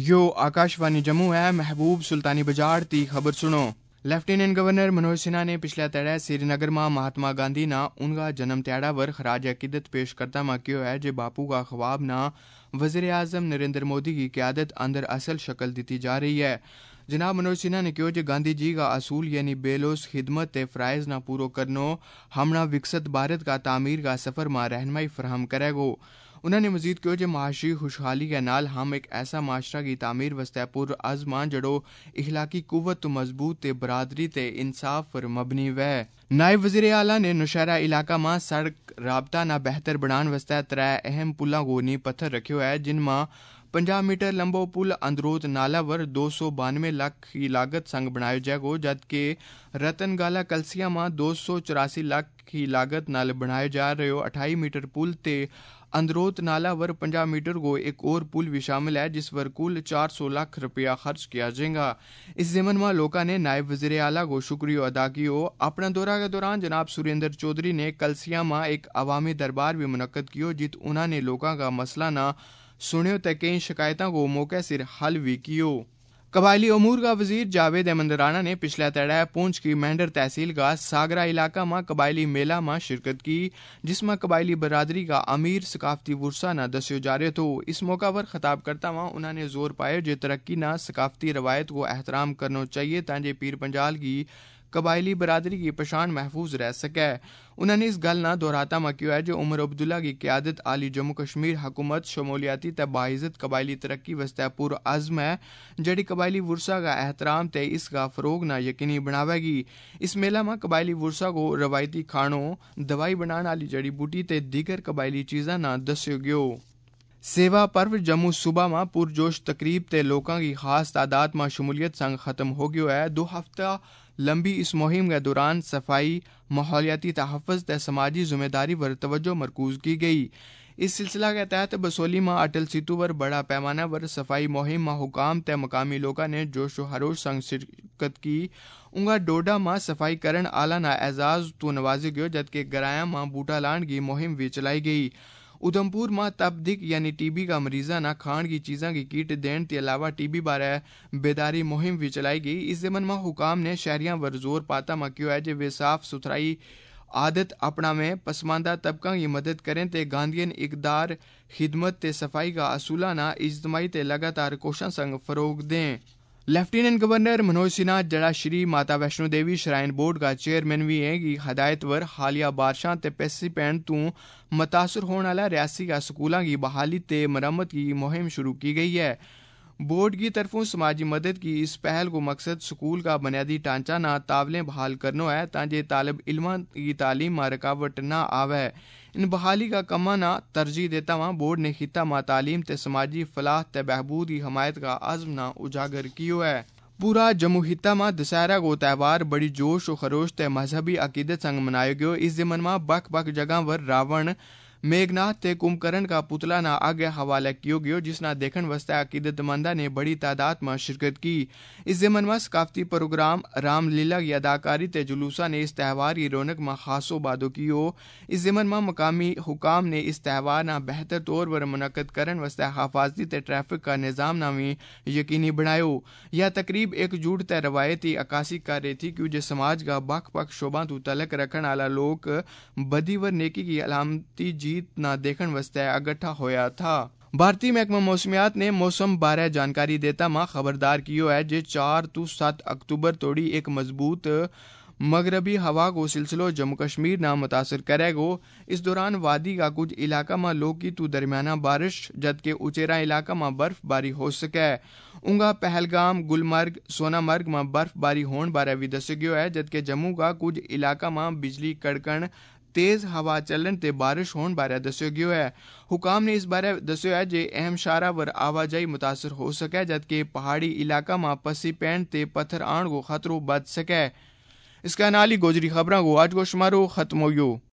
यो आकाशवाणी जम्मू है। महबूब सुल्तानी बजाड़ ती खबर सुनो। लेफ्टिनेंट गवर्नर मनोज सिन्हा ने पिछले तड़े श्रीनगर में महात्मा गांधी ना उनका जन्म त्याड़ा पर खराज अकीदत पेश करता मा क्यों है जे बापू का ख्वाब ना वज़ीर आज़म नरेंद्र मोदी की क़यादत अंदर असल शक्ल दी जा रही है। जनाब मनोज सिन्हा ने कहो जे गांधी जी का असूल यानी बेलोस खिदमत ते फ़राइज़ ना पूरो करनो हमना विकसित भारत का तामीर का सफ़र में रहनमाई फराहम करेगो। उन्होंने मजीद कहो जे माशी खुशहाली के नाल हम एक ऐसा माशरा की तामीर वस्ते पुर आज़मा जड़ो इखलाकी कुव्वत तो मजबूत ते बरादरी ते इंसाफ पर मबनी वै। नायब वज़ीर आला ने नौशहरा इलाका में सड़क राबता ना बेहतर बनाने वस्ते 3 अहम पुलों को नींव पत्थर रखियो है, जिनमें 50 मीटर लंबो पुल अंदरोत नाला वर 292 लाख की लागत संग बनायो जाएगो, जबकि रतनगाला कलसिया में 284 लाख की लागत नाल बनायो जा रहे 28 मीटर पुल ते अंदरोत नाला वर 50 मीटर को एक और पुल भी शामिल है, जिस पर कुल 400 लाख रुपया खर्च किया जाएगा। इस ज़मन में लोगों ने नायब वज़ीर आला को शुक्रिया अदा कियो। अपना दौरा के दौरान जनाब सुरेंद्र चौधरी ने कलसिया में एक अवामी दरबार भी मुनक्कद कियो, जित उन्होंने लोगों का मसला ना सुनियो ते कई शिकायतों को मौके सिर हल भी कियो। कबायली अमूर का वजीर जावेद अहमद राणा ने पिछले तड़े पूंछ की मेंढर तहसील का सागरा इलाका में कबायली मेला में शिरकत की, जिसमें कबायली बरादरी का अमीर सकाफती वुरसा न दस्यो जा रहे तो। इस मौका पर खिताब करता हुआ उन्होंने जोर पाया जे तरक्की ना सकाफती रवायत को एहतराम करना चाहिए ताकि पीर पंजाल की कबायली बरादरी की पशान महफूज रह सके। उन्होंने इस गल ना दोहराता मा किया है जो उमर अब्दुल्ला की क़यादत आली जम्मू कश्मीर हुकूमत शमूलियाती ते बाइज़्ज़त कबायली तरक्की वस्ते पुर अज़्म है, जड़ी कबायली वुरसा का एहतराम ते इसका फ़रोग ना यकीनी बनावेगी। इस मेला में कबायली वुरसा को रवायती खानों, दवाई बनाने वाली जड़ी बूटी ते दीगर कबायली चीज़ा ना दस्यो गयो। सेवा पर्व जम्मू सूबा में पुरजोश तकरीब ते लोगों की खास तादाद में शमूलियत संग खत्म हो गया है। 2 हफ्ता लंबी इस मुहिम के दौरान सफाई, माहौलियाती तहफ़्फ़ुज़ ते समाजी जिम्मेदारी पर तवज्जो मरकूज की गई। इस सिलसिला के तहत बसोली में अटल सेतु पर बड़ा पैमाना पर सफाई मुहिम में हुकाम ते मकामी लोगों ने जोश व खरोश संग शिरकत की। उनका डोडा में सफाई करन आला ना एजाज तो नवाजे गयो, जबकि गराया में बूटा लाने की मुहिम भी चलाई गई। उधमपुर में तपदिक यानी टीबी का मरीजा ना खान की चीज़ों की किट देने के अलावा टीबी बारे बेदारी मुहिम भी चलाई गई। इस ज़मन में हुकाम ने शहरियां वर जोर पाता मा क्यों है जे वे साफ सुथराई आदत अपना में पसमानदा तबका की मदद करें ते गांधीयन इकदार खिदमत ते सफाई का असूला ना इज्तमाही ते लगातार कोशिशों संग फरोग दें। लेफ्टिनेंट गवर्नर मनोज सिन्हा जड़ा श्री माता वैष्णो देवी श्राइन बोर्ड का चेयरमैन भी है की हदायत वर हालिया बारिशां ते पैसी पैण तू मुतासर होने वाला रियासी का स्कूलों की बहाली ते मरम्मत की मुहिम शुरू की गई है। बोर्ड की तरफों समाजी मदद की इस पहल को मकसद स्कूल का बुनियादी ढांचा ना तावलें बहाल करना है ताकि तालिब इल्मां की तालीम में रुकावट ना आवे। इन बहाली का कमा ना तरजीह देता हुआ बोर्ड ने खिता मा तालीम ते समाजी फलाह ते बहबूद की हमायत का आज़म ना उजागर कियो है। पूरा जम्मू खिता में दशहरा को त्यौहार बड़ी जोश और खरोश ते मजहबी अकीदत संग मनायो गयो। इस ज़मन में बख बख जगह पर रावण, मेघनाथ ते कुंभकर्ण का पुतला ना आगे हवाला कियो गयो, जिसना देखन वस्ते अकीदतमंदा ने बड़ी तादाद में शिरकत की। इस ज़मन में सकाफती प्रोग्राम, रामलीला की अदाकारी ते जुलूसा ने इस त्यौहार की रौनक में खासो बादो कियो। इस ज़मन में मकामी हुकाम ने इस त्यौहार ना बेहतर तौर पर मुनक्कद करन वस्ते हफाजती ते ट्रैफिक का निज़ाम ना भी यकीनी बनायो। यह तकरीब एकजुट ते रवायती अक्कासी कर रही थी क्योंकि समाज का बख बख शोबा तू तलक रखने वाला लोग बदी व नेकी की अलामती जीत ना देखन वस्ते इकट्ठा होया था। भारतीय महकमा मौसमियात ने मौसम बारे जानकारी देता मा खबरदार कियो है जे 4 to 7 अक्टूबर तोड़ी एक मजबूत मगरबी हवा को सिलसिलो जम्मू कश्मीर ना मुतासर करेगो। इस दौरान वादी का कुछ इलाका में लोकी तू दरमियाना बारिश, जबकि उचेरा इलाका में बर्फबारी हो सके। उनका पहलगाम, गुलमर्ग, सोनामर्ग में बर्फबारी होने बारे भी दस्यो गयो है, जबकि जम्मू का कुछ इलाका में बिजली कड़कन, तेज हवा चलन ते बारिश होने बारे दस्यो गयो है। हुकाम ने इस बारे दस्यो है जे अहम शारा वर आवाजाही मुतासर हो सके, जबकि पहाड़ी इलाका में पसी पैण ते पत्थर आण को खतरो बच सके। इसका नाली गोजरी खबरों को आज को शुमारो खत्म हो गयो।